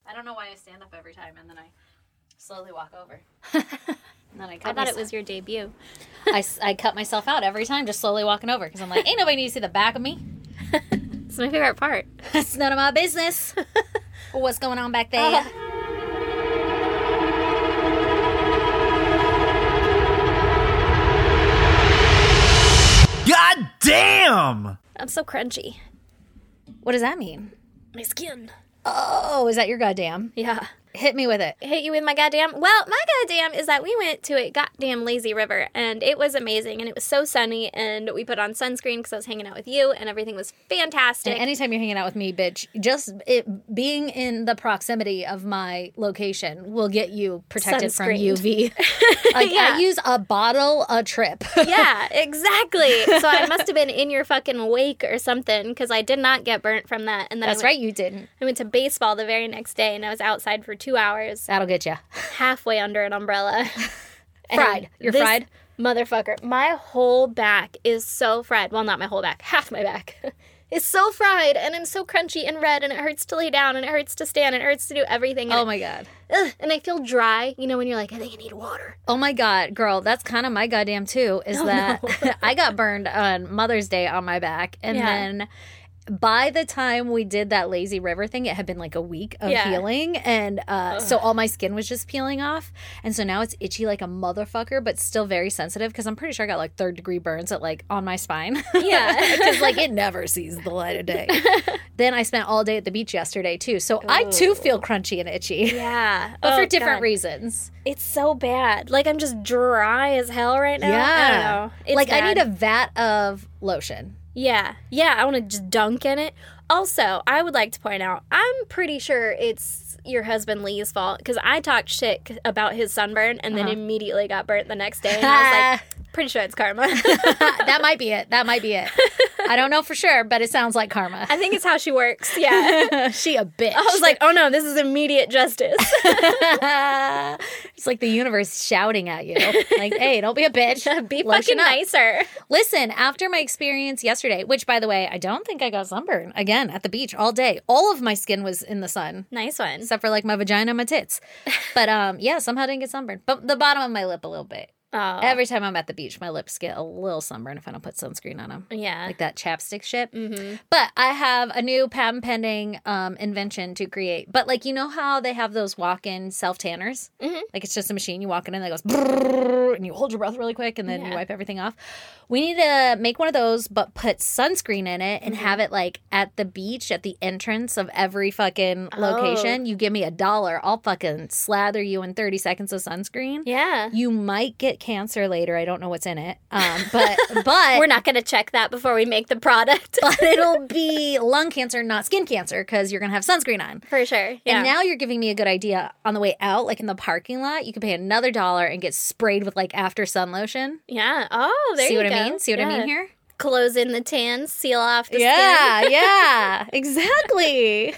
I don't know why I stand up every time and then I slowly walk over. And then I thought it was your debut. I cut myself out every time just slowly walking over because I'm like, ain't nobody need to see the back of me. It's my favorite part. It's none of my business. What's going on back there? God damn! I'm so crunchy. What does that mean? My skin. Oh, is that your goddamn? Yeah. Hit me with it. Hit you with my goddamn. Well, my goddamn is that we went to a goddamn lazy river, and it was amazing, and it was so sunny, and we put on sunscreen because I was hanging out with you, and everything was fantastic. And anytime you're hanging out with me, bitch, just being in the proximity of my location will get you protected from UV. Like, Yeah. I use a bottle a trip. Yeah, exactly. So I must have been in your fucking wake or something, because I did not get burnt from that. And then That's right, you didn't. I went to baseball the very next day, and I was outside for 2 hours, That'll get you. halfway under an umbrella. Fried. And You're this fried? Motherfucker. My whole back is so fried. Well, not my whole back. Half my back. It's so fried, and I'm so crunchy and red, and it hurts to lay down, and it hurts to stand, and it hurts to do everything. Oh, my God. And I feel dry, you know, when you're like, I think I need water. Oh, my God. Girl, that's kind of my goddamn, too, is that I got burned on Mother's Day on my back, and then by the time we did that lazy river thing, it had been like a week of healing, and so all my skin was just peeling off, and so now it's itchy like a motherfucker, but still very sensitive because I'm pretty sure I got like 3rd-degree burns at like on my spine. Yeah. Because like it never sees the light of day. Then I spent all day at the beach yesterday too, so I too feel crunchy and itchy. Yeah. But for different reasons. It's so bad. Like, I'm just dry as hell right now. I don't know. It's like bad. I need a vat of lotion. Yeah. Yeah, I want to just dunk in it. Also, I would like to point out, I'm pretty sure it's your husband Lee's fault, because I talked shit about his sunburn and then immediately got burnt the next day. And I was like, pretty sure it's karma. That might be it. That might be it. I don't know for sure, but it sounds like karma. I think it's how she works. Yeah. She a bitch. I was like, oh no, this is immediate justice. It's like the universe shouting at you. Like, hey, don't be a bitch. Be Lotion fucking up. nicer. Listen, after my experience yesterday, which, by the way, I don't think I got sunburn again at the beach all day. All of my skin was in the sun. Nice one. Except for, like, my vagina and my tits. But, yeah, somehow didn't get sunburned. But the bottom of my lip a little bit. Oh. Every time I'm at the beach, my lips get a little sunburned if I don't put sunscreen on them. Yeah. Like that chapstick shit. Mm-hmm. But I have a new patent pending invention to create. But, like, you know how they have those walk-in self-tanners? Mm-hmm. Like, it's just a machine. You walk in and it goes brrrr, and you hold your breath really quick and then you wipe everything off. We need to make one of those, but put sunscreen in it and have it, like, at the beach, at the entrance of every fucking location. You give me $1, I'll fucking slather you in 30 seconds of sunscreen. Yeah. You might get cancer later. I don't know what's in it. But We're not going to check that before we make the product. but it'll be lung cancer, not skin cancer, because you're going to have sunscreen on. For sure. Yeah. And now you're giving me a good idea. On the way out, like in the parking lot, you can pay another $1 and get sprayed with like after sun lotion. Yeah. Oh, there See you what go. I mean? See what I mean here? Close in the tan, seal off the Yeah, skin. yeah, exactly.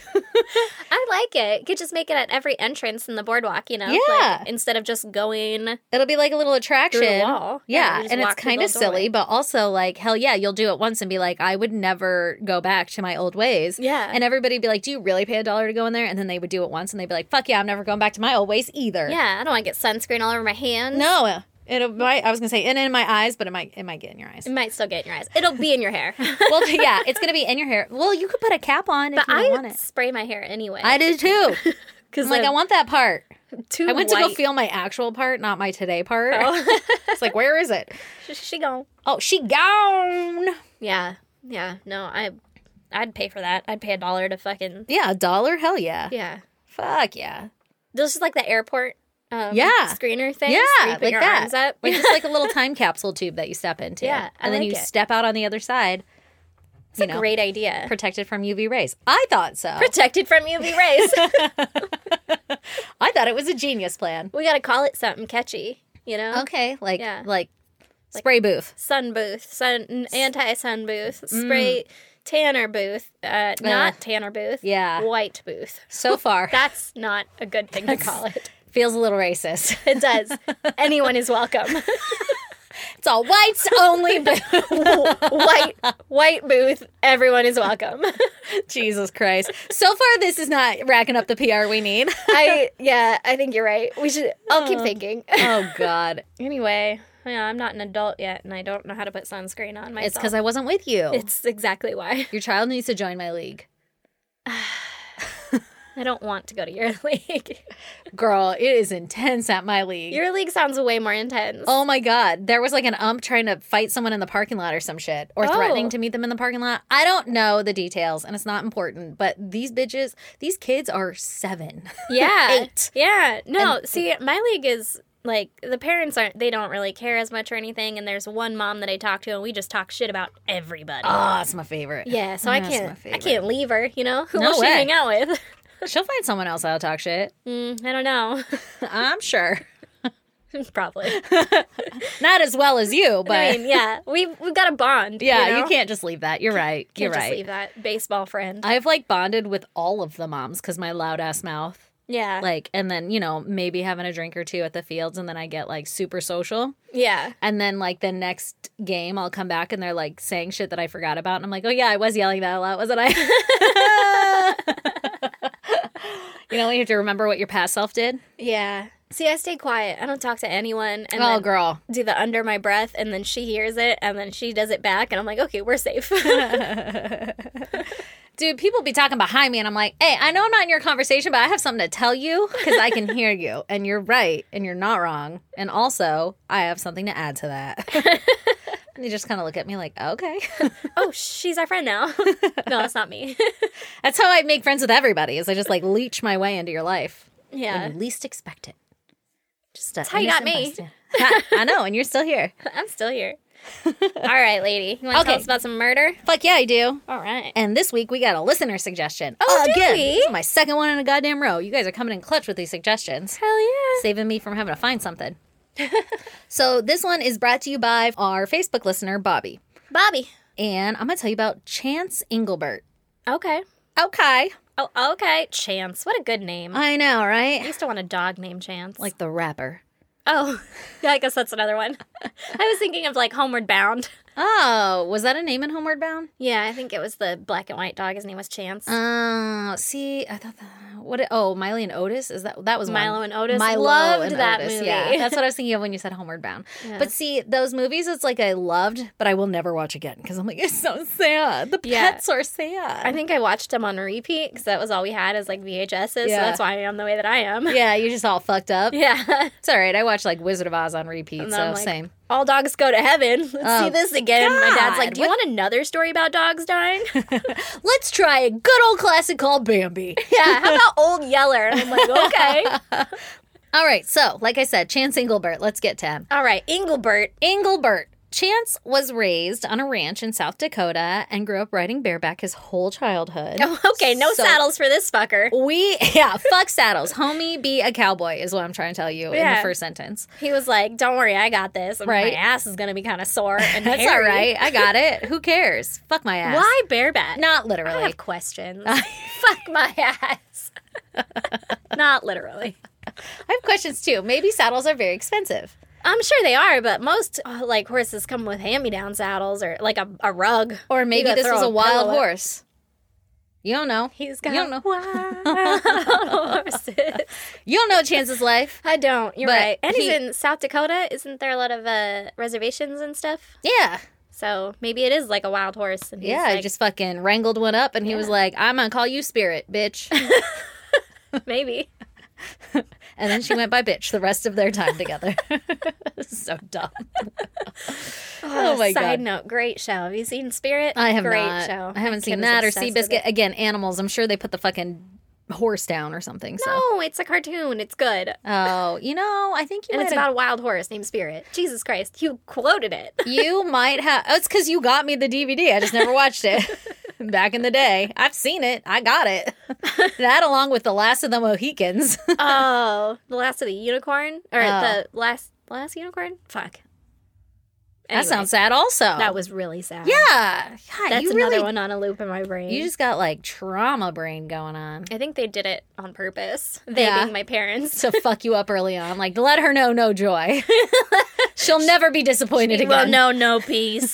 I like it. You could just make it at every entrance in the boardwalk, you know? Yeah. Like, instead of just going It'll be like a little attraction. through the wall. Yeah, you just and it's walk through kind the of silly, doorway. but also like, hell yeah, you'll do it once and be like, I would never go back to my old ways. Yeah. And everybody would be like, do you really pay $1 to go in there? And then they would do it once and they'd be like, fuck yeah, I'm never going back to my old ways either. Yeah, I don't want to get sunscreen all over my hands. No, I was going to say, and in my eyes, but it might get in your eyes. It might still get in your eyes. It'll be in your hair. Well, yeah, it's going to be in your hair. Well, you could put a cap on if But you don't I want it. spray my hair anyway. I do too. Because I'm like, I want that part. too I went to go white. feel my actual part, not my today part. Oh. It's like, where is it? She gone. Oh, she gone. Yeah. Yeah. No, I'd pay for that. I'd pay $1 to fucking... Yeah, $1? Hell yeah. Yeah. Fuck yeah. This is like the airport screener thing. Yeah, where you put like your that. arms up. Like just like a little time capsule tube that you step into. Yeah, I and then like you it. step out on the other side. It's a great idea. Protected from UV rays. I thought so. Protected from UV rays. I thought it was a genius plan. We got to call it something catchy, you know? Okay, like Yeah. spray booth. Sun booth, anti-sun booth, spray tanner booth, not tanner booth, Yeah. white booth. So far, That's not a good thing to call it. feels a little racist. It does. Anyone is welcome. It's all whites only booth. white booth. Everyone is welcome. Jesus Christ. So far, this is not racking up the PR we need. I think you're right. I'll keep thinking. Oh, God. Anyway, yeah, I'm not an adult yet, and I don't know how to put sunscreen on myself. It's because I wasn't with you. It's exactly why. Your child needs to join my league. I don't want to go to your league. Girl, it is intense at my league. Your league sounds way more intense. Oh my God. There was like an trying to fight someone in the parking lot or some shit. Or threatening to meet them in the parking lot. I don't know the details and it's not important. But these kids are 7. Yeah. 8. Yeah. No, see, my league is like, the parents they don't really care as much or anything. And there's one mom that I talk to and we just talk shit about everybody. Oh, that's my favorite. Yeah, so I can't leave her, you know? Who will she hang out with? She'll find someone else that'll talk shit. I don't know. I'm sure. Probably. Not as well as you, but... I mean, yeah. We've got a bond, Yeah, you know? you can't just leave that. You're right. Can't just leave that baseball friend. I've, like, bonded with all of the moms because my loud-ass mouth. Yeah. Like, and then, you know, maybe having a drink or two at the fields and then I get, like, super social. Yeah. And then, like, the next game I'll come back and they're, like, saying shit that I forgot about. And I'm like, oh, yeah, I was yelling that a lot, wasn't I? You know, you have to remember what your past self did. Yeah. See, I stay quiet. I don't talk to anyone. And then girl. do the under my breath, and then she hears it, and then she does it back, and I'm like, okay, we're safe. Dude, people be talking behind me, and I'm like, hey, I know I'm not in your conversation, but I have something to tell you because I can hear you. And you're right, and you're not wrong. And also, I have something to add to that. And they just kind of look at me like, okay. Oh, she's our friend now. No, that's not me. That's how I make friends with everybody, is I just, like, leech my way into your life. Yeah. When you least expect it. Just that's how you got me. I know, and you're still here. I'm still here. All right, lady. You want to tell us about some murder? Fuck yeah, I do. All right. And this week, we got a listener suggestion. Oh, again. do we? This is my second one in a goddamn row. You guys are coming in clutch with these suggestions. Hell yeah. Saving me from having to find something. So this one is brought to you by our Facebook listener, Bobby. And I'm going to tell you about Chance Engelbert. Okay. Okay. Oh, okay. Chance. What a good name. I know, right? I used to want a dog named Chance. Like the rapper. Oh, yeah, I guess that's another one. I was thinking of, like, Homeward Bound. Oh, was that a name in Homeward Bound? Yeah, I think it was the black and white dog. His name was Chance. See, I thought Miley and Otis? That was Milo one. and Otis. Milo loved and that Otis. movie. Yeah, that's what I was thinking of when you said Homeward Bound. Yeah. But see, those movies, it's like I loved, but I will never watch again because I'm like, it's so sad. The pets are sad. I think I watched them on repeat because that was all we had as like VHSs. So that's why I am the way that I am. Yeah, you're just all fucked up. Yeah. It's all right. I watched like Wizard of Oz on repeat, so like, same. All dogs go to heaven. Let's see this again. God. My dad's like, do you want another story about dogs dying? Let's try a good old classic called Bambi. Yeah, how about Old Yeller? And I'm like, okay. All right, so like I said, Chance Engelbert. Let's get to him. All right, Engelbert. Chance was raised on a ranch in South Dakota and grew up riding bareback his whole childhood. Oh, okay, no saddles for this fucker. Fuck saddles. Homie, be a cowboy is what I'm trying to tell you in the first sentence. He was like, don't worry, I got this. My ass is going to be kind of sore and That's hairy. all right. I got it. Who cares? Fuck my ass. Why bareback? Not literally. I have questions. Fuck my ass. Not literally. I have questions too. Maybe saddles are very expensive. I'm sure they are, but most like horses come with hand-me-down saddles or like a rug. Or maybe this was a wild horse. You don't know. He's got wild horses. You don't know Chance's life. I don't. You're right. And he's in South Dakota. Isn't there a lot of reservations and stuff? Yeah. So maybe it is like a wild horse. And he just fucking wrangled one up and he was like, I'm going to call you Spirit, bitch. Maybe. And then she went by bitch the rest of their time together. So dumb. Oh my God. Side note, great show. Have you seen Spirit? I have great not. show. I haven't seen that or Seabiscuit. Again, animals. I'm sure they put the fucking horse down or something. So. No, it's a cartoon. It's good. Oh, I think you And it's about a wild horse named Spirit. Jesus Christ. You quoted it. You might have. Oh, it's because you got me the DVD. I just never watched it. Back in the day. I've seen it. I got it. That along with The Last of the Mohicans. Oh, The Last of the Unicorn? Or the last unicorn? Fuck. That sounds sad also. That was really sad. Yeah. God, That's you another really, one on a loop in my brain. You just got like trauma brain going on. I think they did it on purpose. They being my parents. To fuck you up early on. Like, let her know no joy. She'll never be disappointed again. Well, no peace.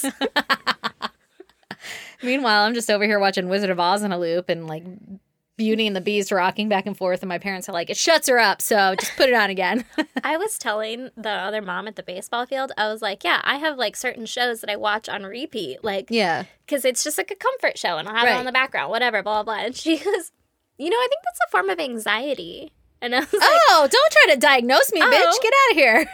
Meanwhile, I'm just over here watching Wizard of Oz in a loop and like Beauty and the Beast rocking back and forth, and my parents are like, it shuts her up, so just put it on again. I was telling the other mom at the baseball field, I was like, yeah, I have like certain shows that I watch on repeat. Like, yeah. Because it's just like a comfort show and I'll have it on the background, whatever, blah, blah, blah. And she goes, I think that's a form of anxiety. And I was like, oh, don't try to diagnose me, bitch. Get out of here.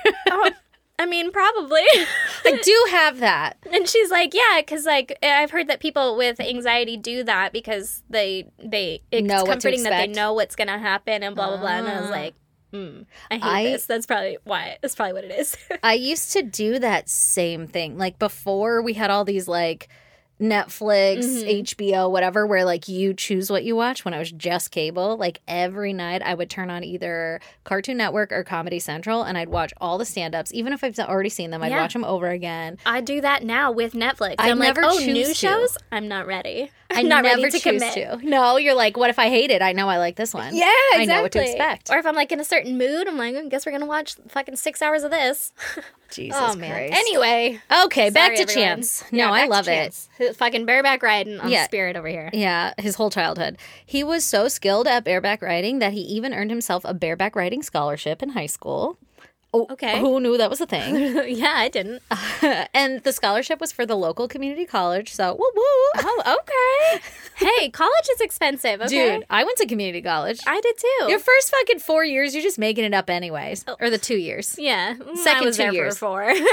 I mean, probably. I do have that. And she's like, yeah, because like I've heard that people with anxiety do that because it's know comforting that they know what's gonna happen and blah blah blah. And I was like, I hate this. That's probably why. That's probably what it is. I used to do that same thing. Like before we had all these like Netflix, HBO, whatever, where like you choose what you watch. When I was just cable, like every night I would turn on either Cartoon Network or Comedy Central and I'd watch all the stand-ups. Even if I've already seen them, I'd watch them over again. I do that now with Netflix. I'm like, new to. shows? I'm not ready. I'm not never ready to choose commit. to. No, you're like, what if I hate it? I know I like this one. Yeah, exactly. I know what to expect. Or if I'm like in a certain mood, I'm like, I guess we're gonna watch fucking 6 hours of this. Jesus Christ. Anyway. Okay, back to everyone. Chance. No, I love it. Fucking bareback riding on Spirit over here. Yeah, his whole childhood. He was so skilled at bareback riding that he even earned himself a bareback riding scholarship in high school. Oh, okay. Who knew that was a thing? Yeah, I didn't. And the scholarship was for the local community college, so woo woo. Oh, okay. Hey, college is expensive, okay? Dude, I went to community college. I did too. Your first fucking 4 years, you're just making it up anyways. Or the 2 years. Yeah. Second I was 2 there years. For 4. No,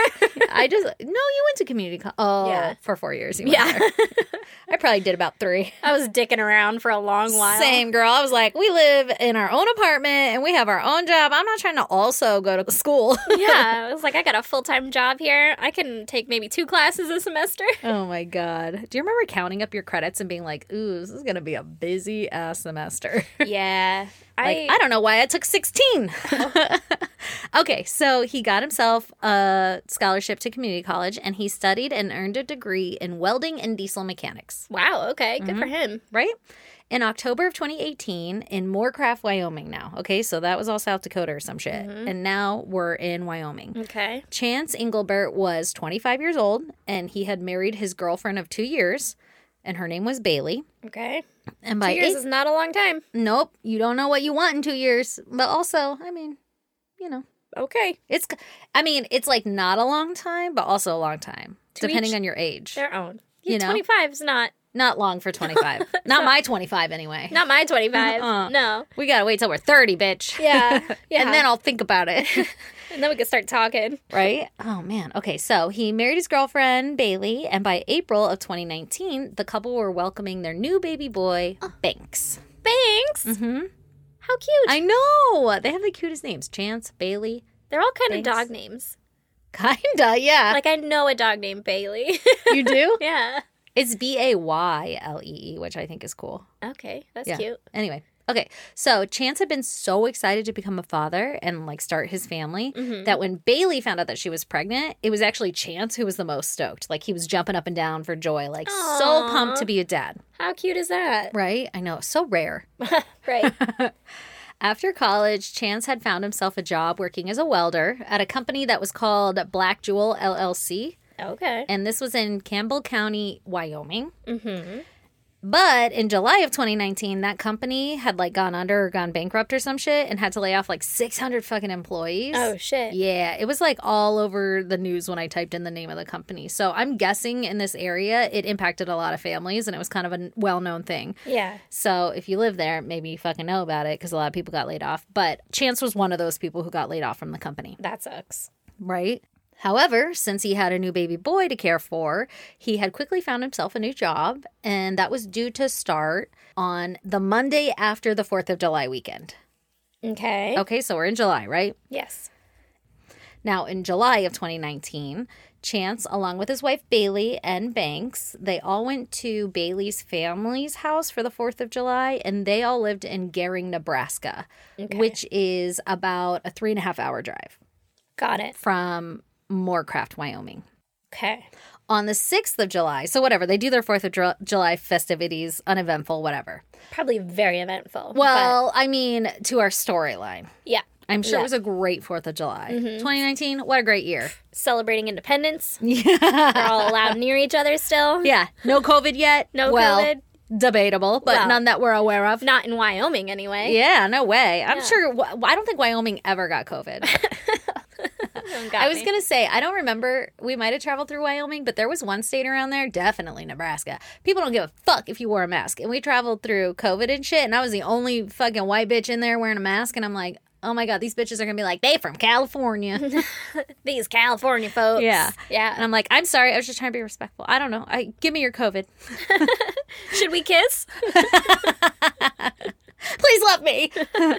you went to community college. Oh, yeah. For 4 years. I probably did about 3. I was dicking around for a long while. Same, girl. I was like, we live in our own apartment and we have our own job. I'm not trying to also go to school. Yeah, I was like, I got a full-time job here. I can take maybe 2 classes a semester. Oh my God. Do you remember counting up your credits and being like, ooh, this is going to be a busy ass semester? Yeah. I don't know why I took 16. Okay, so he got himself a scholarship to community college and he studied and earned a degree in welding and diesel mechanics. Wow, okay. Good for him. Right? In October of 2018 in Moorcraft, Wyoming now. Okay, so that was all South Dakota or some shit. And now we're in Wyoming. Okay. Chance Engelbert was 25 years old and he had married his girlfriend of 2 years and her name was Bailey. Okay. And by 2 years is not a long time. Nope. You don't know what you want in 2 years. But also, I mean, Okay. It's like not a long time, but also a long time. Depending on your age. Their own. 25 is not long for 25. Not my 25 anyway. Not my 25. No. We gotta wait till we're 30, bitch. Yeah. And then I'll think about it. And then we can start talking. Right? Oh, man. Okay, so he married his girlfriend, Bailey, and by April of 2019, the couple were welcoming their new baby boy, Banks. Banks? Mm-hmm. How cute. I know. They have the cutest names. Chance, Bailey. They're all kind Banks. of dog names. Kinda, yeah. Like, I know a dog named Bailey. You do? Yeah. It's Baylee, which I think is cool. Okay, that's cute. Anyway, okay. So Chance had been so excited to become a father and like start his family that when Bailey found out that she was pregnant, it was actually Chance who was the most stoked. Like he was jumping up and down for joy, like so pumped to be a dad. How cute is that? Right? I know. So rare. Right. After college, Chance had found himself a job working as a welder at a company that was called Black Jewel LLC. Okay. And this was in Campbell County, Wyoming. Mm-hmm. But in July of 2019, that company had like gone under or gone bankrupt or some shit and had to lay off like 600 fucking employees. Oh, shit. Yeah. It was like all over the news when I typed in the name of the company. So I'm guessing in this area, it impacted a lot of families and it was kind of a well-known thing. Yeah. So if you live there, maybe you fucking know about it because a lot of people got laid off. But Chance was one of those people who got laid off from the company. That sucks. Right? However, since he had a new baby boy to care for, he had quickly found himself a new job, and that was due to start on the Monday after the 4th of July weekend. Okay. Okay, so we're in July, right? Yes. Now, in July of 2019, Chance, along with his wife Bailey and Banks, they all went to Bailey's family's house for the 4th of July, and they all lived in Gering, Nebraska, which is about a 3.5-hour drive. Got it. From Moorcraft, Wyoming. Okay. On the 6th of July, so whatever, they do their 4th of July festivities, uneventful, whatever. Probably very eventful. Well, I mean, to our storyline. Yeah. I'm sure it was a great 4th of July. 2019, what a great year. Celebrating independence. Yeah. We're all allowed near each other still. Yeah. No COVID yet. No COVID. Debatable, but none that we're aware of. Not in Wyoming, anyway. Yeah, no way. I'm sure. I don't think Wyoming ever got COVID. I was going to say, I don't remember. We might have traveled through Wyoming, but there was one state around there, definitely Nebraska. People don't give a fuck if you wore a mask. And we traveled through COVID and shit, and I was the only fucking white bitch in there wearing a mask, and I'm like, oh my God, these bitches are going to be like, they from California. These California folks. Yeah. Yeah. And I'm like, I'm sorry, I was just trying to be respectful. I don't know. Give me your COVID. Should we kiss? Please let me.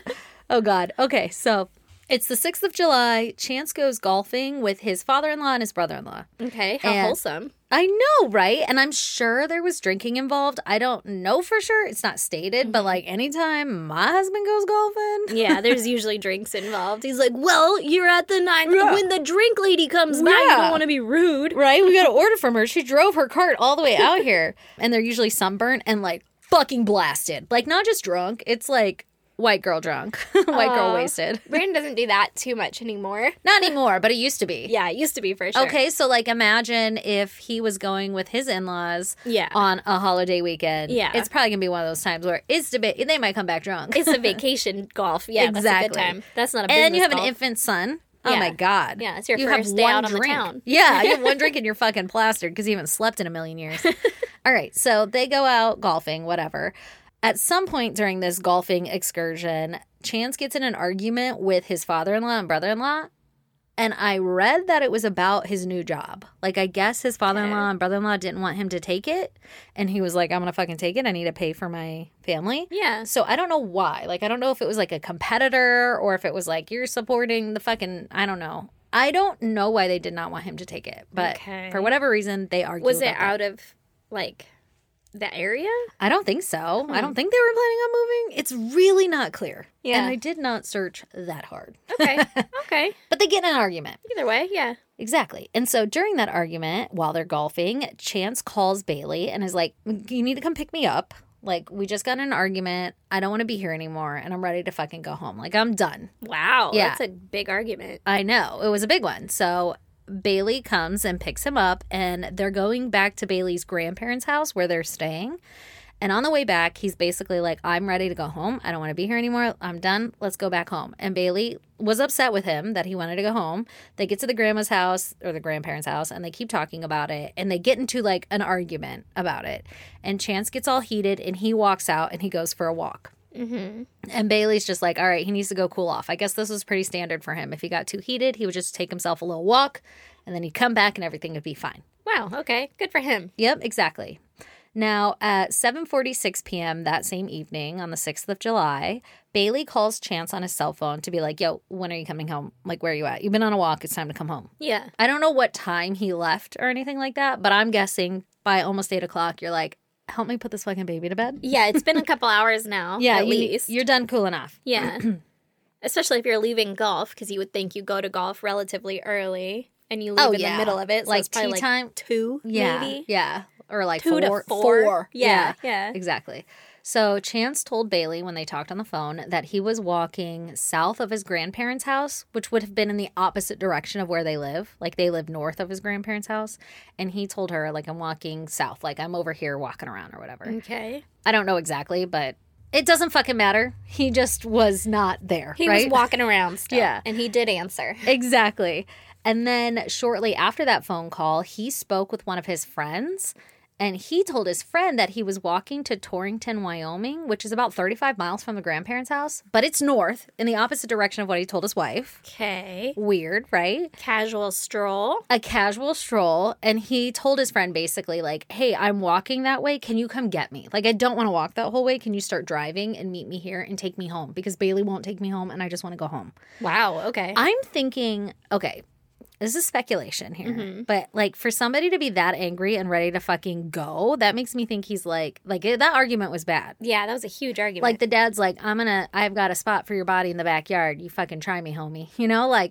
Oh, God. Okay, so it's the 6th of July. Chance goes golfing with his father-in-law and his brother-in-law. Okay, how wholesome. I know, right? And I'm sure there was drinking involved. I don't know for sure. It's not stated, but like anytime my husband goes golfing. Yeah, there's usually drinks involved. He's like, well, you're at the 9th. When the drink lady comes by, you don't want to be rude. Right? We got to order from her. She drove her cart all the way out here. And they're usually sunburnt and like fucking blasted. Like not just drunk. It's like white girl drunk. White girl wasted. Brandon doesn't do that too much anymore. Not anymore, but it used to be. Yeah, it used to be for sure. Okay, so like imagine if he was going with his in-laws on a holiday weekend. Yeah. It's probably going to be one of those times where they might come back drunk. It's a vacation golf. Yeah, exactly. That's a good time. That's not a business And you have golf. an infant son. Oh my God. Yeah, it's your you first have day one out on drink. the town. Yeah, you have one drink and you're fucking plastered because you haven't slept in a million years. All right, so they go out golfing, whatever. At some point during this golfing excursion, Chance gets in an argument with his father-in-law and brother-in-law, and I read that it was about his new job. Like, I guess his father-in-law and brother-in-law didn't want him to take it, and he was like, I'm going to fucking take it. I need to pay for my family. Yeah. So I don't know why. Like, I don't know if it was like a competitor or if it was like, you're supporting the fucking, I don't know. I don't know why they did not want him to take it, but for whatever reason, they argued Was it about out of, like, the area? I don't think so. I don't think they were planning on moving. It's really not clear. Yeah. And I did not search that hard. Okay. Okay. But they get in an argument. Either way, yeah. Exactly. And so during that argument, while they're golfing, Chance calls Bailey and is like, you need to come pick me up. Like, we just got in an argument. I don't want to be here anymore. And I'm ready to fucking go home. Like, I'm done. Wow. Yeah. That's a big argument. I know. It was a big one. So Bailey comes and picks him up, and they're going back to Bailey's grandparents' house where they're staying. And on the way back, he's basically like, I'm ready to go home. I don't want to be here anymore. I'm done. Let's go back home. And Bailey was upset with him that he wanted to go home. They get to the grandma's house or the grandparents' house, and they keep talking about it. And they get into like an argument about it. And Chance gets all heated, and he walks out and he goes for a walk. Mm-hmm. And Bailey's just like, all right, he needs to go cool off. I guess this was pretty standard for him. If he got too heated, he would just take himself a little walk, and then he'd come back and everything would be fine. Wow. Okay. Good for him. Yep, exactly. Now, at 7:46 p.m. that same evening on the 6th of July, Bailey calls Chance on his cell phone to be like, yo, when are you coming home? Like, where are you at? You've been on a walk. It's time to come home. Yeah. I don't know what time he left or anything like that, but I'm guessing by almost 8 o'clock, you're like, help me put this fucking baby to bed. Yeah, it's been a couple hours now. Yeah, at least. You're done cool enough. Yeah. Especially if you're leaving golf, because you would think you go to golf relatively early and you leave in the middle of it. So like it's probably tea time. 2, Yeah. maybe. Yeah. Or like 2 to 4. 4. Yeah. Exactly. So Chance told Bailey when they talked on the phone that he was walking south of his grandparents' house, which would have been in the opposite direction of where they live. Like, they live north of his grandparents' house. And he told her, like, I'm walking south. Like, I'm over here walking around or whatever. Okay. I don't know exactly, but it doesn't fucking matter. He just was not there, He right? was walking around still. Yeah. And he did answer. Exactly. And then shortly after that phone call, he spoke with one of his friends, and he told his friend that he was walking to Torrington, Wyoming, which is about 35 miles from the grandparents' house, but it's north in the opposite direction of what he told his wife. Okay. Weird, right? Casual stroll. A casual stroll. And he told his friend basically like, hey, I'm walking that way. Can you come get me? Like, I don't want to walk that whole way. Can you start driving and meet me here and take me home? Because Bailey won't take me home and I just want to go home. Wow. Okay. I'm thinking, okay, this is speculation here, but like for somebody to be that angry and ready to fucking go, that makes me think he's like that argument was bad. Yeah, that was a huge argument. Like the dad's like, I've got a spot for your body in the backyard. You fucking try me, homie. You know, like.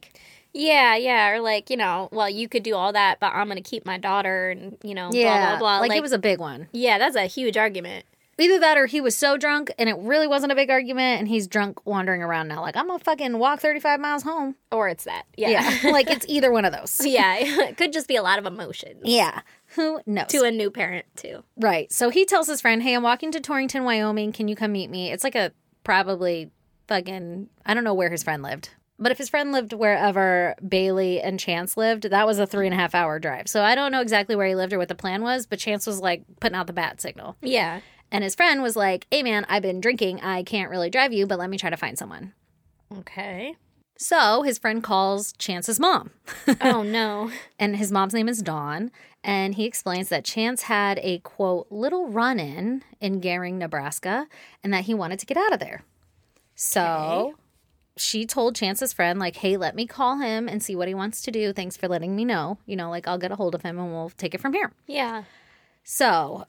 Yeah. Or like, well, you could do all that, but I'm going to keep my daughter and, blah, blah, blah. Like it was a big one. Yeah, that's a huge argument. Either that or he was so drunk and it really wasn't a big argument and he's drunk wandering around now. Like, I'm going to fucking walk 35 miles home. Or it's that. Yeah. Like, it's either one of those. Yeah. It could just be a lot of emotions. Yeah. Who knows? To a new parent, too. Right. So he tells his friend, hey, I'm walking to Torrington, Wyoming. Can you come meet me? It's like a probably fucking, I don't know where his friend lived. But if his friend lived wherever Bailey and Chance lived, that was a 3.5 hour drive. So I don't know exactly where he lived or what the plan was, but Chance was like putting out the bat signal. Yeah. And his friend was like, hey, man, I've been drinking. I can't really drive you, but let me try to find someone. Okay. So his friend calls Chance's mom. Oh, no. And his mom's name is Dawn. And he explains that Chance had a, quote, little run-in in Gering, Nebraska, and that he wanted to get out of there. So she told Chance's friend, like, hey, let me call him and see what he wants to do. Thanks for letting me know. Like, I'll get a hold of him and we'll take it from here. Yeah. So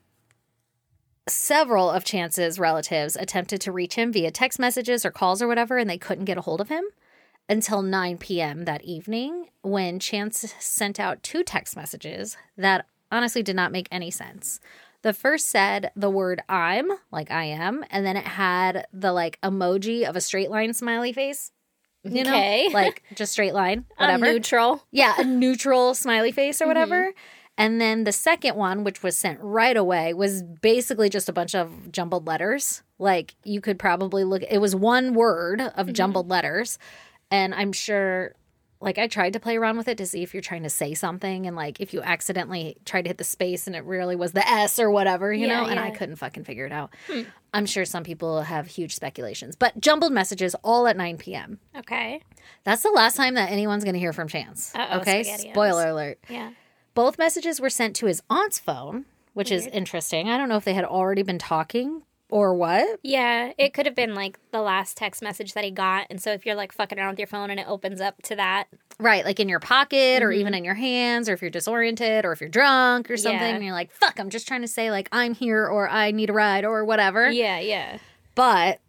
several of Chance's relatives attempted to reach him via text messages or calls or whatever, and they couldn't get a hold of him until 9 p.m. that evening when Chance sent out 2 text messages that honestly did not make any sense. The first said the word I'm, like I am, and then it had the like emoji of a straight line smiley face. You know? Like just straight line, whatever. Neutral. Yeah, a neutral smiley face or whatever. Mm-hmm. And then the second one, which was sent right away, was basically just a bunch of jumbled letters. Like, you could probably look... It was one word of jumbled letters. And I'm sure... Like, I tried to play around with it to see if you're trying to say something. And, like, if you accidentally tried to hit the space and it really was the S or whatever, you know? And I couldn't fucking figure it out. I'm sure some people have huge speculations. But jumbled messages all at 9 p.m. Okay. That's the last time that anyone's going to hear from Chance. Okay? Spoiler alert. Yeah. Both messages were sent to his aunt's phone, which is interesting. I don't know if they had already been talking or what. Yeah, it could have been like the last text message that he got. And so if you're like fucking around with your phone and it opens up to that. Right, like in your pocket or even in your hands or if you're disoriented or if you're drunk or something. And you're like, fuck, I'm just trying to say like I'm here or I need a ride or whatever. Yeah. But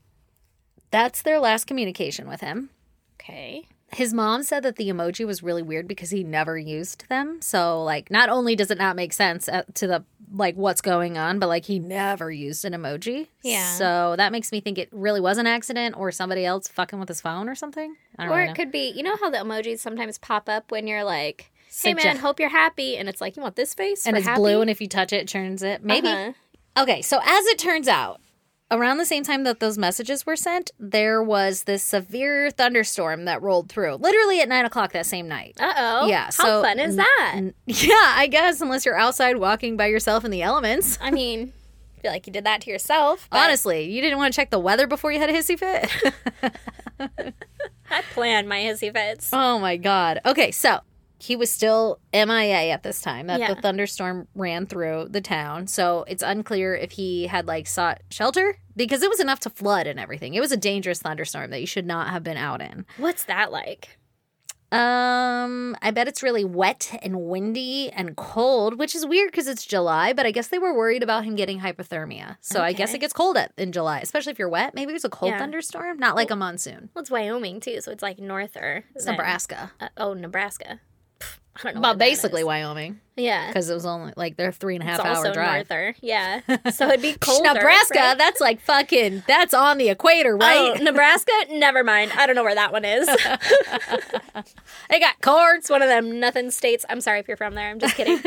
that's their last communication with him. Okay. His mom said that the emoji was really weird because he never used them. So, like, not only does it not make sense to the, like, what's going on, but, like, he never used an emoji. Yeah. So that makes me think it really was an accident or somebody else fucking with his phone or something. I don't know. Or it could be, you know how the emojis sometimes pop up when you're like, hey, man, hope you're happy. And it's like, you want this face? And it's happy? blue, and if you touch it, it turns it. Maybe. Okay, so as it turns out, around the same time that those messages were sent, there was this severe thunderstorm that rolled through. Literally at 9 o'clock that same night. Uh-oh. Yeah. How fun is that? Yeah, I guess, unless you're outside walking by yourself in the elements. I mean, I feel like you did that to yourself. But... Honestly, you didn't want to check the weather before you had a hissy fit? I planned my hissy fits. Oh, my God. Okay, so... He was still MIA at this time that the thunderstorm ran through the town. So it's unclear if he had like sought shelter because it was enough to flood and everything. It was a dangerous thunderstorm that you should not have been out in. What's that like? I bet it's really wet and windy and cold, which is weird because it's July, but I guess they were worried about him getting hypothermia. So I guess it gets cold in July, especially if you're wet. Maybe it was a cold thunderstorm, not like a monsoon. Well, it's Wyoming too, so it's like norther. It's Nebraska. Nebraska. I don't know. Well, basically Wyoming. Yeah. Because it was only like their 3.5 hour drive. Norther. Yeah. So it'd be colder. Nebraska, right? That's like fucking, that's on the equator, right? Oh, Nebraska? Never mind. I don't know where that one is. They got corn. It's one of them nothing states. I'm sorry if you're from there. I'm just kidding.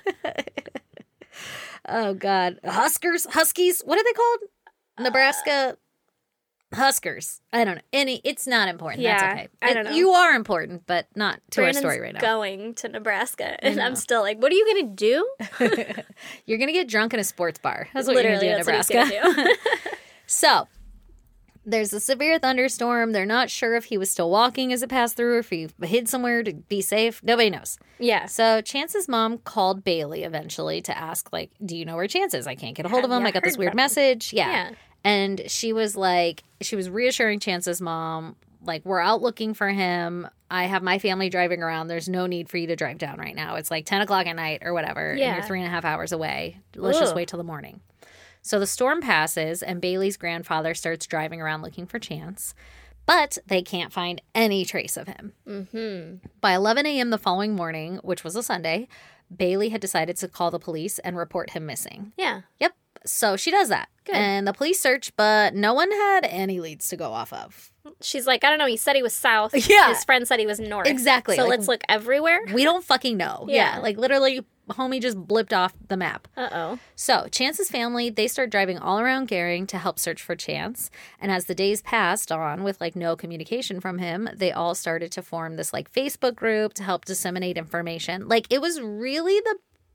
Oh, God. Huskies? What are they called? Nebraska Huskers. I don't know. It's not important. Yeah, that's okay. I don't know. You are important, but not to Brandon's our story right now. Going to Nebraska, and I'm still like, what are you going to do? You're going to get drunk in a sports bar. That's what you're going to do in Nebraska. What he's gonna do. So, there's a severe thunderstorm. They're not sure if he was still walking as it passed through or if he hid somewhere to be safe. Nobody knows. Yeah. So Chance's mom called Bailey eventually to ask, like, do you know where Chance is? I can't get a hold of him. I got this weird message. Yeah. And she was like, she was reassuring Chance's mom, like, we're out looking for him. I have my family driving around. There's no need for you to drive down right now. It's like 10 o'clock at night or whatever. Yeah. And you're 3.5 hours away. Let's just wait till the morning. So the storm passes and Bailey's grandfather starts driving around looking for Chance. But they can't find any trace of him. Mm-hmm. By 11 a.m. the following morning, which was a Sunday, Bailey had decided to call the police and report him missing. Yeah. Yep. So she does that. Good. And the police search, but no one had any leads to go off of. She's like, I don't know. He said he was south. Yeah. His friend said he was north. Exactly. So Like, let's look everywhere. We don't fucking know. Yeah. Like literally, homie just blipped off the map. Uh-oh. So Chance's family, they start driving all around Gering to help search for Chance. And as the days passed on with like no communication from him, they all started to form this like Facebook group to help disseminate information. Like it was really the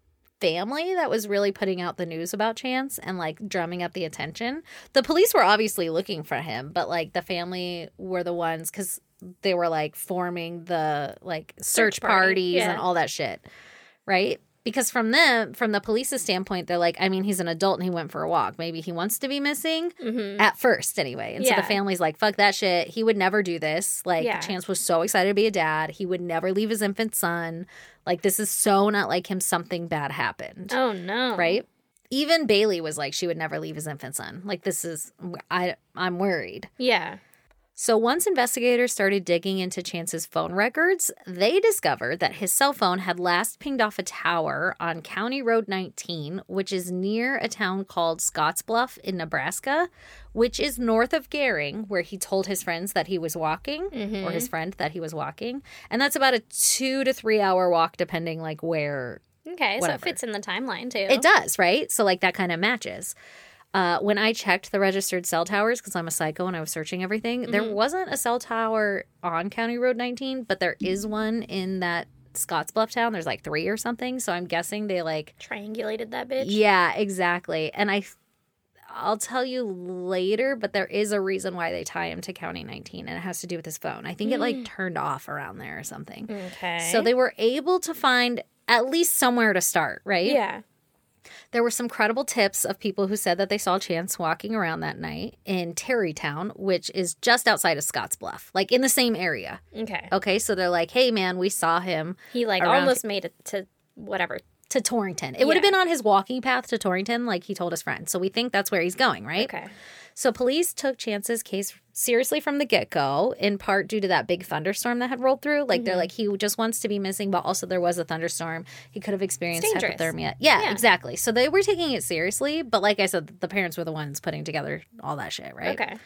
family that was really putting out the news about Chance and like drumming up the attention. The police were obviously looking for him, but like the family were the ones because they were like forming the like search parties and all that shit, right? Because from the police's standpoint, they're like, I mean, he's an adult and he went for a walk. Maybe he wants to be missing at first anyway. And so the family's like, fuck that shit. He would never do this. Like, Chance was so excited to be a dad. He would never leave his infant son. Like, this is so not like him. Something bad happened. Oh, no. Right? Even Bailey was like, she would never leave his infant son. Like, this is, I'm worried. Yeah. So once investigators started digging into Chance's phone records, they discovered that his cell phone had last pinged off a tower on County Road 19, which is near a town called Scottsbluff in Nebraska, which is north of Gering, where he told his friends that he was walking, or his friend that he was walking. And that's about a 2 to 3 hour walk, depending like where. Okay, whatever. so it fits in the timeline too. It does, right? So like that kind of matches. When I checked the registered cell towers, because I'm a psycho and I was searching everything, there wasn't a cell tower on County Road 19, but there is one in that Scottsbluff town. There's like 3 or something. So I'm guessing they like triangulated that bitch. Yeah, exactly. And I'll tell you later, but there is a reason why they tie him to County 19, and it has to do with his phone. I think it like turned off around there or something. Okay. So they were able to find at least somewhere to start, right? Yeah. There were some credible tips of people who said that they saw Chance walking around that night in Terrytown, which is just outside of Scottsbluff, like in the same area. Okay. Okay, so they're like, hey, man, we saw him. He like almost made it to whatever. To Torrington. It would have been on his walking path to Torrington, like he told his friend. So we think that's where he's going, right? Okay. So police took Chance's case seriously from the get-go, in part due to that big thunderstorm that had rolled through. Like, they're like, he just wants to be missing, but also there was a thunderstorm. He could have experienced hypothermia. Yeah, exactly. So they were taking it seriously, but like I said, the parents were the ones putting together all that shit, right? Okay.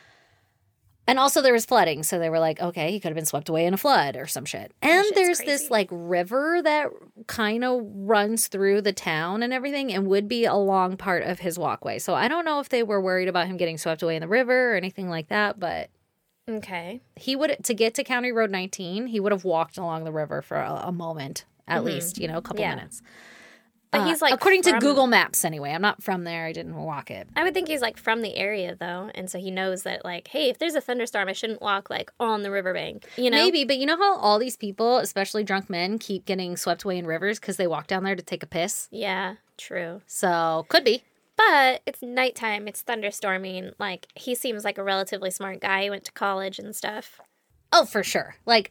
And also there was flooding, so they were like, okay, he could have been swept away in a flood or some shit. And there's this like river that kind of runs through the town and everything and would be a long part of his walkway. So I don't know if they were worried about him getting swept away in the river or anything like that, but okay. He would, to get to County Road 19, he would have walked along the river for a moment, at least, you know, a couple minutes. But he's like, according to Google Maps anyway. I'm not from there. I didn't walk it. I would think he's like from the area though, and so he knows that like, hey, if there's a thunderstorm, I shouldn't walk like on the riverbank. You know, maybe. But you know how all these people, especially drunk men, keep getting swept away in rivers because they walk down there to take a piss. Yeah, true. So could be. But it's nighttime. It's thunderstorming. Like he seems like a relatively smart guy. He went to college and stuff. Oh, for sure. Like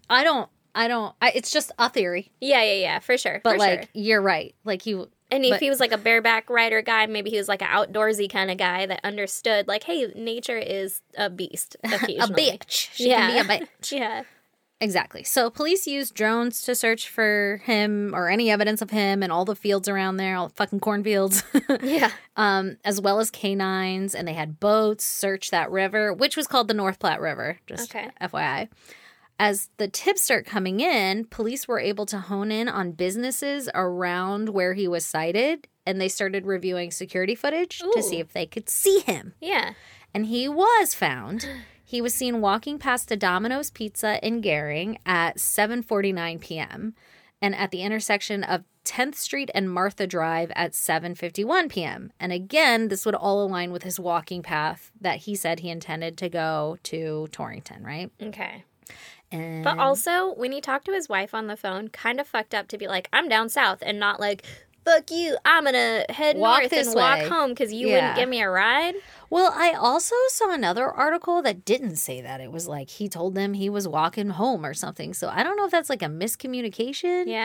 it's just a theory. Yeah, for sure. But like, you're right. Like if he was like a bareback rider guy, maybe he was like an outdoorsy kind of guy that understood like, hey, nature is a beast occasionally. A bitch. She can be a bitch. Yeah. Exactly. So police used drones to search for him or any evidence of him and all the fields around there, all the fucking cornfields. Yeah. As well as canines, and they had boats search that river, which was called the North Platte River, just FYI. As the tips start coming in, police were able to hone in on businesses around where he was sighted, and they started reviewing security footage to see if they could see him. Yeah. And he was found. He was seen walking past a Domino's Pizza in Gering at 7:49 p.m. and at the intersection of 10th Street and Martha Drive at 7:51 p.m. And again, this would all align with his walking path that he said he intended to go to Torrington, right? Okay. And but also, when he talked to his wife on the phone, kind of fucked up to be like, I'm down south, and not like, fuck you, I'm going to head north and walk home because you wouldn't give me a ride. Well, I also saw another article that didn't say that. It was like he told them he was walking home or something. So I don't know if that's like a miscommunication. Yeah.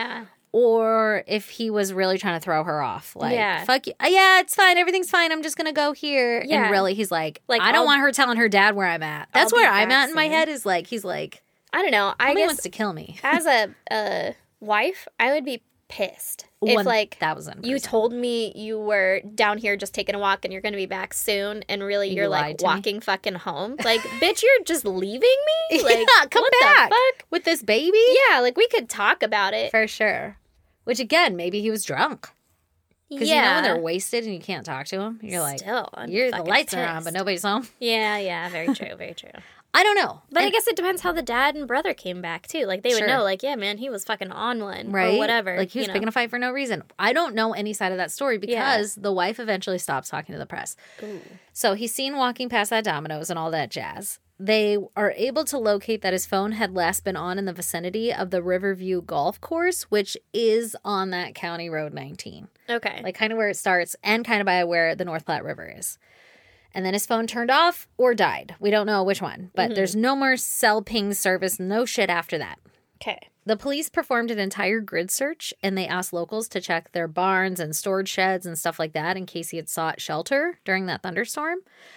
or if he was really trying to throw her off. Like, Yeah. fuck you. Yeah, it's fine. Everything's fine. I'm just going to go here. Yeah. And really, he's like, Like, I don't I'll- want her telling her dad where I'm at. That's I'll be where I'm back at in my soon. head is like, he's like, I don't know. I somebody guess wants to kill me. as a wife, I would be pissed if like 1,000%. you told me you were down here just taking a walk and you're going to be back soon, and really You you're lied like to me. walking fucking home. Like, bitch, you're just leaving me? Like, yeah, come what back the fuck? with this baby. Yeah, like we could talk about it. For sure. Which again, maybe he was drunk. Because you know when they're wasted and you can't talk to them, you're like, Still, I'm the fucking lights are on, pissed. but nobody's home. Yeah, very true, very true. I don't know. But I And- guess it depends how the dad and brother came back too. Like they would Sure. know, like, yeah, man, he was fucking on one, right? or whatever. Like he was you know? picking a fight for no reason. I don't know any side of that story because the wife eventually stops talking to the press. Ooh. So he's seen walking past that Domino's and all that jazz. They are able to locate that his phone had last been on in the vicinity of the Riverview Golf Course, which is on that County Road 19. Okay. Like kind of where it starts and kind of by where the North Platte River is. And then his phone turned off or died. We don't know which one, but there's no more cell ping service, no shit after that. Okay. The police performed an entire grid search and they asked locals to check their barns and storage sheds and stuff like that in case he had sought shelter during that thunderstorm.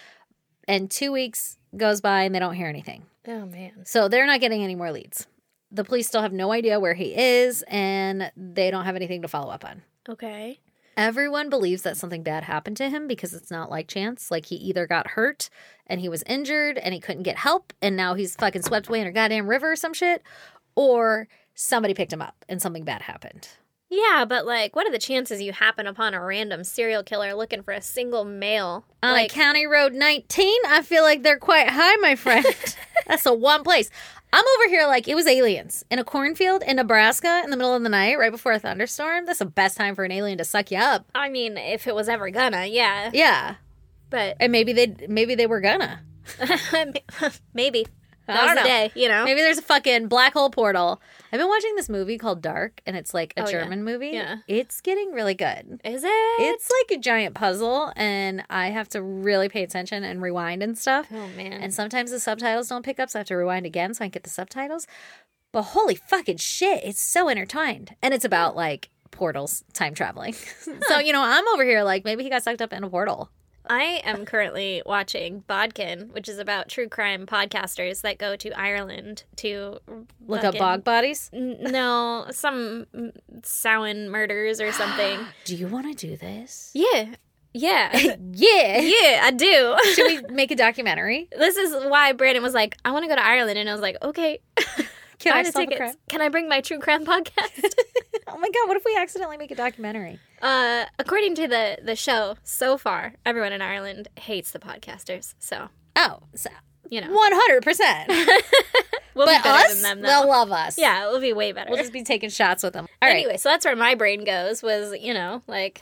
And 2 weeks goes by and they don't hear anything. Oh man. So they're not getting any more leads. The police still have no idea where he is and they don't have anything to follow up on. Okay. Everyone believes that something bad happened to him because it's not like chance. Like he either got hurt and he was injured and he couldn't get help and now he's fucking swept away in a goddamn river or some shit, or somebody picked him up and something bad happened. Yeah, but like, what are the chances you happen upon a random serial killer looking for a single male? On Like, County Road 19, I feel like they're quite high, my friend. That's the one place. I'm over here like it was aliens in a cornfield in Nebraska in the middle of the night right before a thunderstorm. That's the best time for an alien to suck you up. I mean, if it was ever gonna, yeah. Yeah. But And maybe they were gonna. maybe. I That was don't the know. day, you know? Maybe there's a fucking black hole portal. I've been watching this movie called Dark, and it's like a Oh, yeah. German movie. Yeah. It's getting really good. Is it? It's like a giant puzzle, and I have to really pay attention and rewind and stuff. Oh, man. And sometimes the subtitles don't pick up, so I have to rewind again so I can get the subtitles. But holy fucking shit, it's so intertwined. And it's about like portals, time traveling. So, you know, I'm over here like maybe he got sucked up in a portal. I am currently watching Bodkin, which is about true crime podcasters that go to Ireland to Look up fucking- bog bodies. No, some Samhain murders or something. Do you want to do this? Yeah. Yeah. Yeah. Yeah, I do. Should we make a documentary? This is why Brandon was like, I want to go to Ireland. And I was like, okay. Can Buy I the solve a tickets. crime? Can I bring my true crime podcast? Oh my god, what if we accidentally make a documentary? According to the show, so far, everyone in Ireland hates the podcasters. So, Oh, so you know. 100%. We'll be But better us, than them, they'll though. love us. Yeah, we'll be way better. We'll just be taking shots with them. All right. Anyway, so that's where my brain goes was, you know, like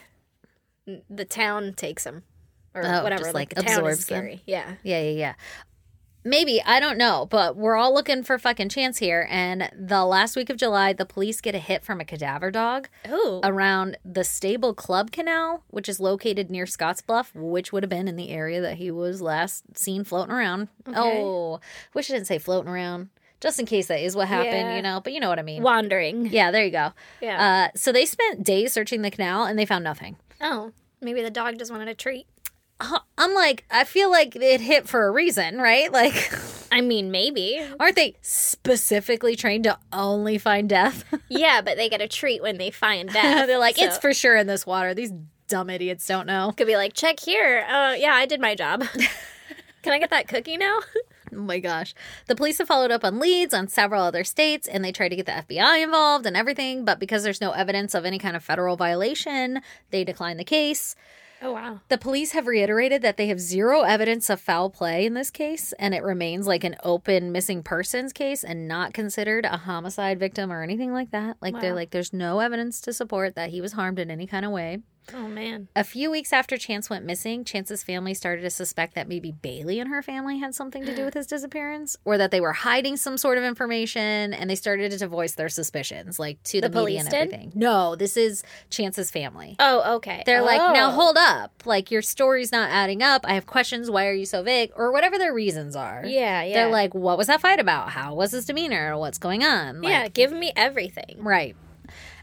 the town takes them or Oh, whatever. just, Like like, the town is absorbs them. scary. Yeah. Yeah. Maybe, I don't know, but we're all looking for fucking chance here. And the last week of July, the police get a hit from a cadaver dog Oh. around the Stable Club Canal, which is located near Scottsbluff, which would have been in the area that he was last seen floating around. Okay. Oh, wish I didn't say floating around, just in case that is what happened, Yeah. you know, but you know what I mean. Wandering. Yeah, there you go. Yeah. So they spent days searching the canal and they found nothing. Oh, maybe the dog just wanted a treat. I'm like, I feel like it hit for a reason, right? Like, I mean, maybe. aren't they specifically trained to only find death? Yeah, but they get a treat when they find death. They're like, so- it's for sure in this water. These dumb idiots don't know. Could be like, check here. Yeah, I did my job. Can I get that cookie now? Oh my gosh. The police have followed up on leads on several other states and they tried to get the FBI involved and everything, but because there's no evidence of any kind of federal violation, they declined the case. Oh, wow. The police have reiterated that they have zero evidence of foul play in this case, and it remains like an open missing persons case and not considered a homicide victim or anything like that. Like, they're Wow. like, there's no evidence to support that he was harmed in any kind of way. Oh, man. A few weeks after Chance went missing, Chance's family started to suspect that maybe Bailey and her family had something to do with his disappearance, or that they were hiding some sort of information, and they started to voice their suspicions, like to the, The media police and did? everything. No, this is Chance's family. Oh, okay. They're like, now Oh. hold up. Like, your story's not adding up. I have questions. Why are you so vague? Or whatever their reasons are. Yeah, yeah. They're like, what was that fight about? How was his demeanor? What's going on? Like, yeah, give me everything. right.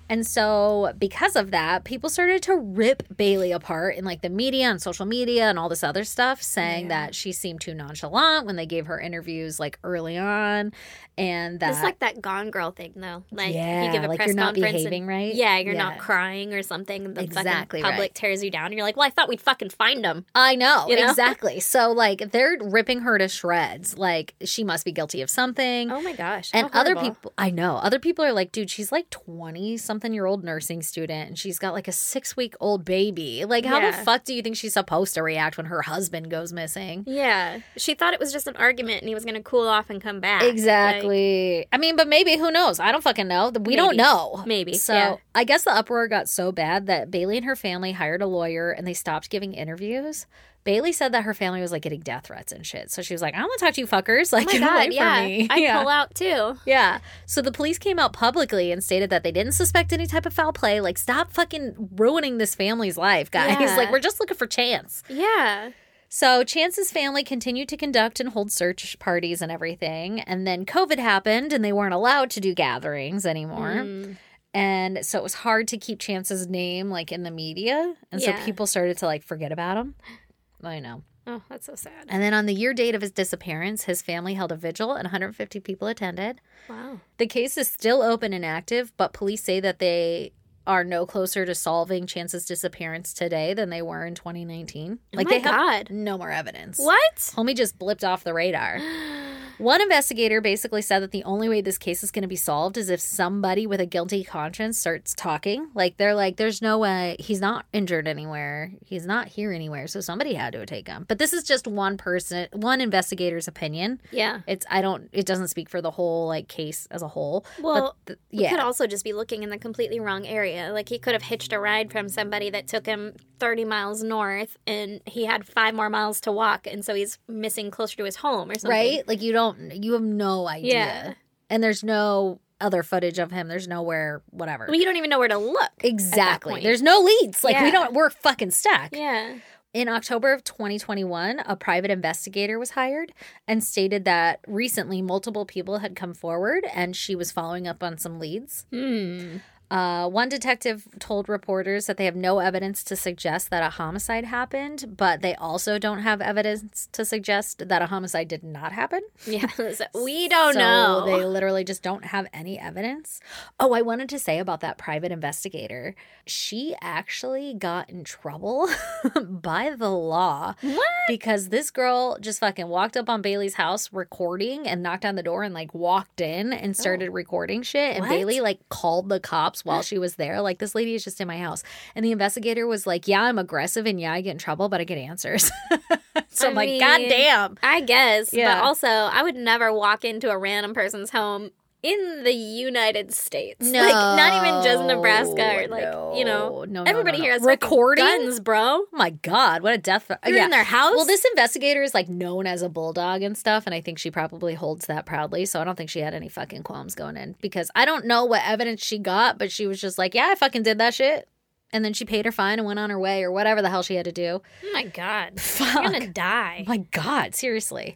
And so because of that, people started to rip Bailey apart in like the media and social media and all this other stuff, saying that she seemed too nonchalant when they gave her interviews like early on. And that it's like that Gone Girl thing, though. Like, yeah, you give a like press you're not conference behaving right. Yeah, you're not crying or something. The Exactly fucking public tears you down. And you're like, well, I thought we'd fucking find them. I know, You know? exactly. So like they're ripping her to shreds. Like she must be guilty of something. Oh my gosh. And how other horrible. people, I know, other people are like, dude, she's like 20-something-year-old nursing student and she's got like a 6-week-old baby. Like, how the fuck do you think she's supposed to react when her husband goes missing? Yeah. She thought it was just an argument and he was going to cool off and come back. Exactly. I mean, but maybe, who knows? I don't fucking know. We don't know. Maybe. So I guess the uproar got so bad that Bailey and her family hired a lawyer and they stopped giving interviews. Bailey said that her family was like getting death threats and shit. So she was like, I don't want to talk to you fuckers. Like, get away from me. I'd pull out too. Yeah. So the police came out publicly and stated that they didn't suspect any type of foul play. Like, stop fucking ruining this family's life, guys. Yeah. Like, we're just looking for Chance. Yeah. So Chance's family continued to conduct and hold search parties and everything. And then COVID happened and they weren't allowed to do gatherings anymore. And so it was hard to keep Chance's name like in the media. And so people started to like forget about him. I know. Oh, that's so sad. And then on the year date of his disappearance, his family held a vigil and 150 people attended. Wow. The case is still open and active, but police say that they are no closer to solving Chance's disappearance today than they were in 2019. Like, my they have God. no more evidence. What? Homie just blipped off the radar. One investigator basically said that the only way this case is going to be solved is if somebody with a guilty conscience starts talking. Like, they're like, there's no way. He's not injured anywhere. He's not here anywhere. So somebody had to take him. But this is just one investigator's opinion. Yeah. It doesn't speak for the whole like case as a whole. Well, yeah. He could also just be looking in the completely wrong area. Like, he could have hitched a ride from somebody that took him 30 miles north and he had 5 more miles to walk. And so he's missing closer to his home or something. Right? Like, you have no idea. Yeah. And there's no other footage of him. There's nowhere, whatever. Well, you don't even know where to look. Exactly. There's no leads. Like, Yeah. we're fucking stuck. Yeah. In October of 2021, a private investigator was hired and stated that recently multiple people had come forward and she was following up on some leads. One detective told reporters that they have no evidence to suggest that a homicide happened, but they also don't have evidence to suggest that a homicide did not happen. Yeah. So we don't know. They literally just don't have any evidence. Oh, I wanted to say about that private investigator. She actually got in trouble by the law. What? Because this girl just fucking walked up on Bailey's house recording and knocked on the door and like walked in and started recording shit. And What? Bailey like called the cops while she was there. Like, this lady is just in my house. And the investigator was like, yeah, I'm aggressive and yeah, I get in trouble, but I get answers. So I'm like, God damn. I guess. Yeah. But also, I would never walk into a random person's home in the United States. No. Like, not even just Nebraska. Or like, you know, No, everybody no. here has Recording? guns, bro. Oh my God, what a death threat. You're in their house? Well, this investigator is like known as a bulldog and stuff, and I think she probably holds that proudly, so I don't think she had any fucking qualms going in, because I don't know what evidence she got, but she was just like, yeah, I fucking did that shit. And then she paid her fine and went on her way, or whatever the hell she had to do. Oh my God. Fuck. You're gonna die. Oh my God, seriously.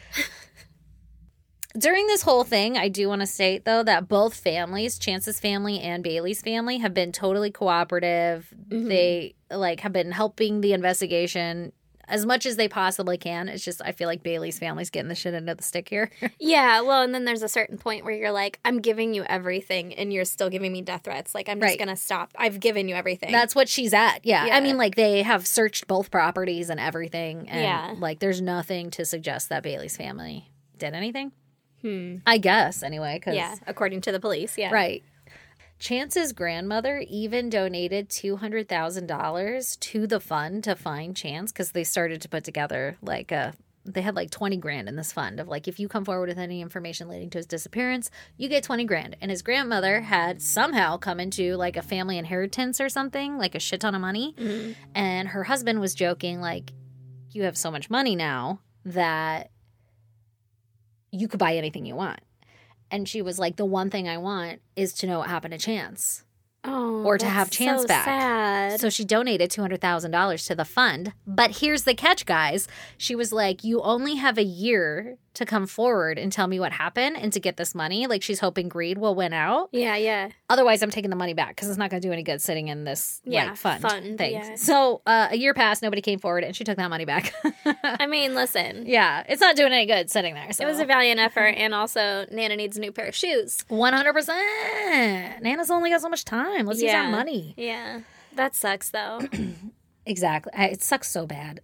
During this whole thing, I do want to state, though, that both families, Chance's family and Bailey's family, have been totally cooperative. They, like, have been helping the investigation as much as they possibly can. It's just, I feel like Bailey's family's getting the shit into the stick here. Yeah, well, and then there's a certain point where you're like, I'm giving you everything, and you're still giving me death threats. Like, I'm just gonna stop. I've given you everything. That's what she's at. Yeah. Yeah. I mean, like, they have searched both properties and everything. And, Yeah. like, there's nothing to suggest that Bailey's family did anything. I guess, anyway. Yeah, according to the police, yeah. Right. Chance's grandmother even donated $200,000 to the fund to find Chance, because they started to put together like they had like 20 grand in this fund of like, if you come forward with any information leading to his disappearance, you get 20 grand. And his grandmother had somehow come into like a family inheritance or something, like a shit ton of money. And her husband was joking, like, you have so much money now that you could buy anything you want. And she was like, the one thing I want is to know what happened to Chance. or to have Chance so back. Sad. So she donated $200,000 to the fund. But here's the catch, guys. She was like, you only have a year to come forward and tell me what happened and to get this money. Like, she's hoping greed will win out. Yeah. Otherwise, I'm taking the money back because it's not going to do any good sitting in this fund thing. Yeah. So a year passed, nobody came forward, and she took that money back. I mean, listen. Yeah, it's not doing any good sitting there. So. It was a valiant effort, and also Nana needs a new pair of shoes. 100%. Nana's only got so much time. Let's use our money. Yeah. That sucks, though. Exactly. It sucks so bad.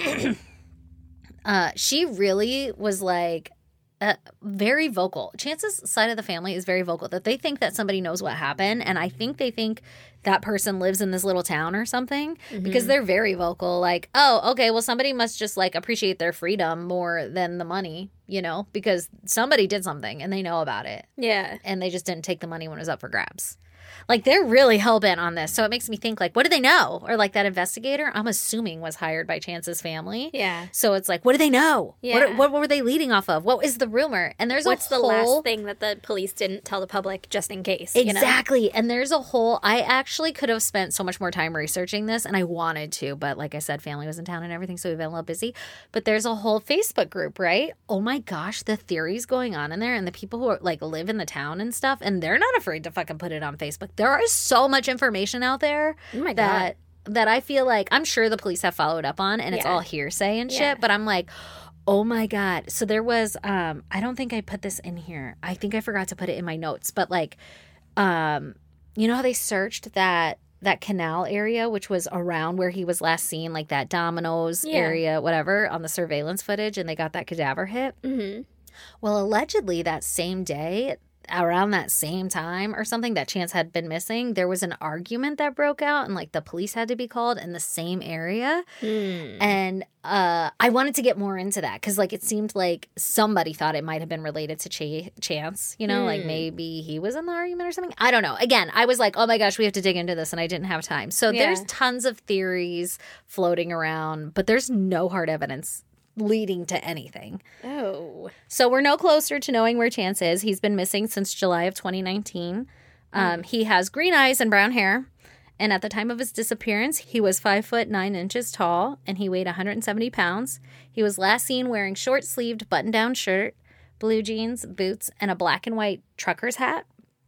She really was like very vocal. Chance's side of the family is very vocal, that they think that somebody knows what happened. And I think they think that person lives in this little town or something, because they're very vocal. Like, oh, okay, well, somebody must just like appreciate their freedom more than the money, you know, because somebody did something and they know about it. Yeah. And they just didn't take the money when it was up for grabs. Like, they're really hell-bent on this. So it makes me think, like, what do they know? Or, like, that investigator, I'm assuming, was hired by Chance's family. Yeah. So it's like, what do they know? Yeah. What were they leading off of? What is the rumor? And there's What's a the whole... last thing that the police didn't tell the public just in case? Exactly. You know? And there's a whole... I actually could have spent so much more time researching this, and I wanted to. But like I said, family was in town and everything, so we've been a little busy. But there's a whole Facebook group, right? Oh, my gosh, the theories going on in there, and the people who are, like, live in the town and stuff, and they're not afraid to fucking put it on Facebook. There is so much information out there that I feel like, I'm sure the police have followed up on, and it's all hearsay and shit, but I'm like, oh my God. So there was, I don't think I put this in here. I think I forgot to put it in my notes, but like, you know how they searched that canal area, which was around where he was last seen, like that Domino's area, whatever, on the surveillance footage, and they got that cadaver hit? Mm-hmm. Well, allegedly that same day, around that same time or something that Chance had been missing, there was an argument that broke out, and like the police had to be called in the same area. And I wanted to get more into that because like it seemed like somebody thought it might have been related to Chance, you know, like maybe he was in the argument or something. I don't know. Again, I was like, oh my gosh, we have to dig into this, and I didn't have time. So there's tons of theories floating around, but there's no hard evidence leading to anything. Oh. So we're no closer to knowing where Chance is. He's been missing since July of 2019. He has green eyes and brown hair. And at the time of his disappearance, he was 5'9" tall, and he weighed 170 pounds. He was last seen wearing short-sleeved button-down shirt, blue jeans, boots, and a black and white trucker's hat.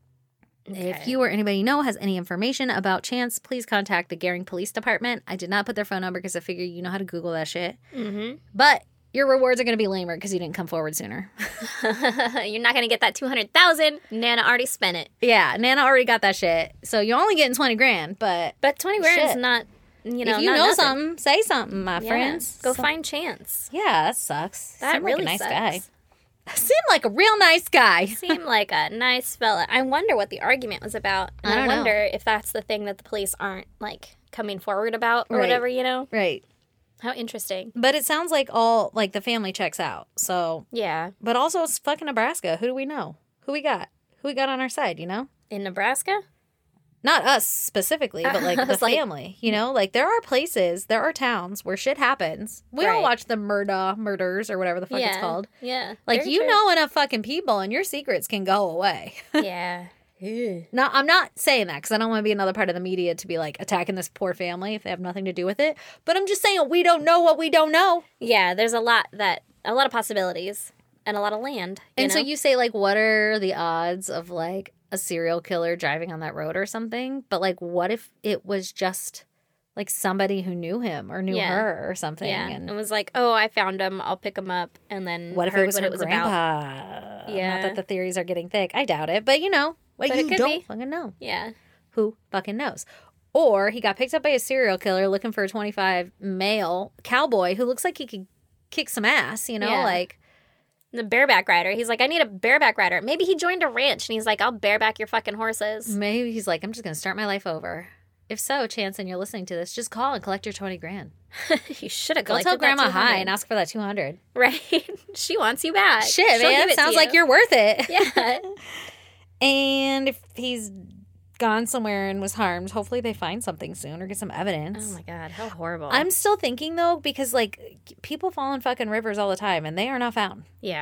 Okay. If you or anybody you know has any information about Chance, please contact the Gering Police Department. I did not put their phone number because I figure you know how to Google that shit. Mm-hmm. But your rewards are going to be lamer because you didn't come forward sooner. You're not going to get that $200,000. Nana already spent it. Yeah, Nana already got that shit. So you're only getting $20,000, but 20 grand is not, you know, if you not know nothing. something, say something, my friends. Go find Chance. Yeah, that sucks. That Seemed really like a nice sucks. guy. Seemed like a real nice guy. Seemed like a nice fella. I wonder what the argument was about. And I wonder if that's the thing that the police aren't, like, coming forward about or whatever, you know? Right. How interesting. But it sounds like all, like, the family checks out. So. Yeah. But also, it's fucking Nebraska. Who do we know? Who we got? Who we got on our side, you know? In Nebraska? Not us specifically, but like the family, you know? Like there are places, there are towns where shit happens. We all watch the murders or whatever the fuck it's called. Yeah. Like you know enough fucking people and your secrets can go away. Yeah. No, I'm not saying that because I don't want to be another part of the media to be like attacking this poor family if they have nothing to do with it. But I'm just saying we don't know what we don't know. Yeah, there's a lot of possibilities and a lot of land. And so you say like, what are the odds of like a serial killer driving on that road or something? But like, what if it was just like somebody who knew him or knew her or something? Yeah, and it was like, oh, I found him, I'll pick him up, and then what if it was her grandpa? About. Yeah, not that the theories are getting thick. I doubt it, but you know, like you don't fucking know. Yeah, who fucking knows? Or he got picked up by a serial killer looking for a 25 male cowboy who looks like he could kick some ass. You know, like. The bareback rider. He's like, I need a bareback rider. Maybe he joined a ranch and he's like, I'll bareback your fucking horses. Maybe he's like, I'm just going to start my life over. If so, Chance, and you're listening to this, just call and collect your $20,000. You should have collected. Go tell Grandma hi and ask for that $200. Right. She wants you back. Shit, man. Sounds like you're worth it. Yeah. And if he's gone somewhere and was harmed, hopefully they find something soon or get some evidence. Oh my God, how horrible. I'm still thinking though, because like people fall in fucking rivers all the time and they are not found. Yeah.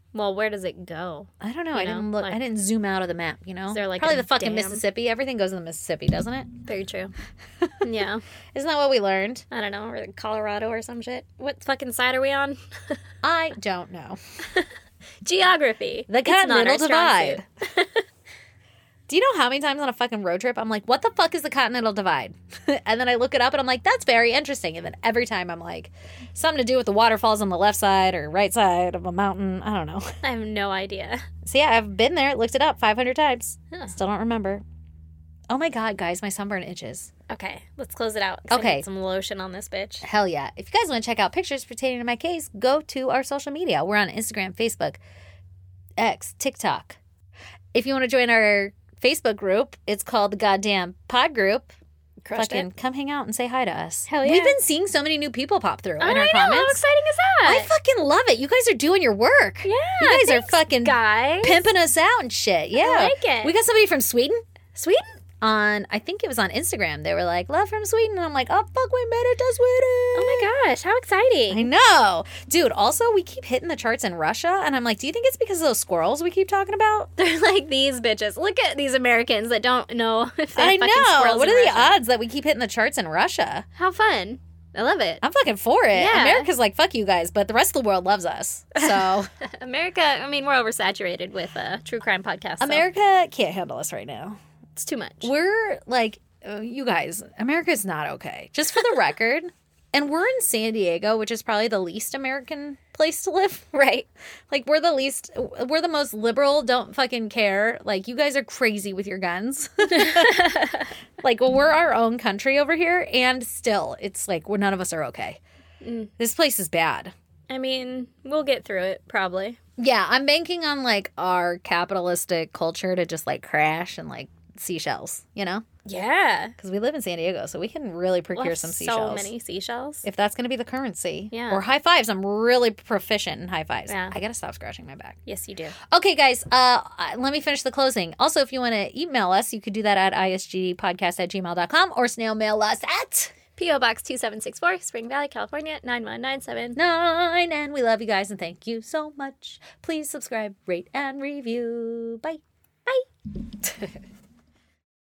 Well, where does it go? I don't know. I didn't look. I didn't zoom out of the map. You know, is there like probably a the fucking dam? Mississippi. Everything goes in the Mississippi, doesn't it? Very true. Yeah. Isn't that what we learned? I don't know, or Colorado or some shit. What fucking side are we on? I don't know. Geography. The It's not Continental our strong Divide. suit. Do you know how many times on a fucking road trip I'm like, what the fuck is the Continental Divide? And then I look it up and I'm like, that's very interesting. And then every time I'm like, something to do with the waterfalls on the left side or right side of a mountain. I don't know. I have no idea. So yeah, I've been there, looked it up 500 times. Huh. Still don't remember. Oh my God, guys, my sunburn itches. Okay, let's close it out. 'Cause I Okay. need some lotion on this bitch. Hell yeah. If you guys want to check out pictures pertaining to my case, go to our social media. We're on Instagram, Facebook, X, TikTok. If you want to join our Facebook group, it's called the Goddamn Pod Group. Crushed Fucking it. come hang out and say hi to us. Hell yeah. We've been seeing so many new people pop through in I our know, comments. how exciting is that? I fucking love it. You guys are doing your work. Yeah, You guys thanks, are fucking guys. pimping us out and shit. Yeah. I like it. We got somebody from Sweden Sweden? I think it was on Instagram. They were like, love from Sweden. And I'm like, oh, fuck, we made it to Sweden. Oh my gosh, how exciting. I know. Dude, also, we keep hitting the charts in Russia. And I'm like, do you think it's because of those squirrels we keep talking about? They're like these bitches. Look at these Americans that don't know if they I have fucking know. squirrels What in are the Russia. odds that we keep hitting the charts in Russia? How fun. I love it. I'm fucking for it. Yeah. America's like, fuck you guys, but the rest of the world loves us. So America, I mean, we're oversaturated with true crime podcasts. So America can't handle us right now. it's too much. We're like, you guys, America's not okay. Just for the record. And we're in San Diego, which is probably the least American place to live. Right. Like, we're the most liberal, don't fucking care. Like, you guys are crazy with your guns. Like, we're our own country over here, and still, it's like, none of us are okay. This place is bad. I mean, we'll get through it, probably. Yeah, I'm banking on, like, our capitalistic culture to just, like, crash and, like, seashells, you know? Yeah. Because we live in San Diego, so we can really procure We'll have some seashells. So many seashells. If that's going to be the currency. Yeah. Or high fives. I'm really proficient in high fives. Yeah. I got to stop scratching my back. Yes, you do. Okay, guys, let me finish the closing. Also, if you want to email us, you could do that at isgpodcast@gmail.com or snail mail us at P.O. Box 2764, Spring Valley, California, 91979. 9. And we love you guys and thank you so much. Please subscribe, rate, and review. Bye. Bye.